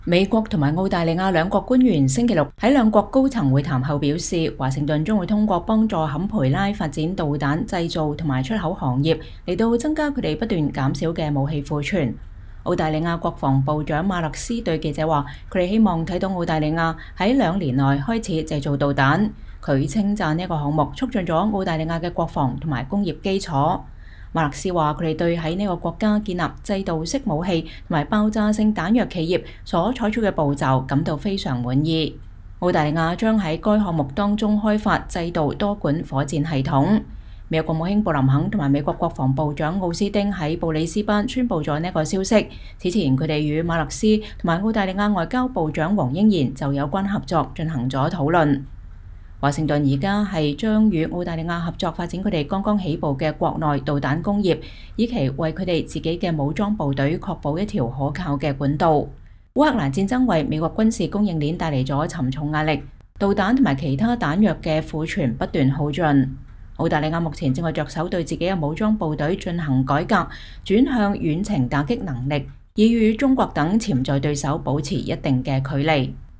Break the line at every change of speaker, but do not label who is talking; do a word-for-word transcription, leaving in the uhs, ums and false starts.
美國同埋澳大利亞兩國官員星期六喺兩國高層會談後表示，華盛頓將會通過幫助坎培拉發展導彈製造同埋出口行業，嚟到增加佢哋不斷減少嘅武器庫存。澳大利亞國防部長馬勒斯對記者話，佢哋希望睇到澳大利亞喺兩年內開始製造導彈。佢稱讚呢個項目促進咗澳大利亞嘅國防同埋工業基礎。馬勒斯話：佢哋對喺呢個國家建立制導式武器同埋爆炸性彈藥企業所採取嘅步驟感到非常滿意。澳大利亞將喺該項目當中開發制導多管火箭系統。美國國務卿布林肯同埋美國國防部長奧斯汀喺布里斯班宣布咗呢個消息。此前佢哋與馬勒斯同埋澳大利亞外交部長黃英賢就有關合作進行咗討論。華盛頓而家係將與澳大利亞合作發展佢哋剛剛起步嘅國內導彈工業，以期為佢哋自己嘅武裝部隊確保一條可靠嘅管道。烏克蘭戰爭為美國軍事供應鏈帶嚟咗沉重壓力，導彈同埋其他彈藥嘅庫存不斷耗盡。澳大利亞目前正係着手對自己嘅武裝部隊進行改革，轉向遠程打擊能力，以與中國等潛在對手保持一定嘅距離。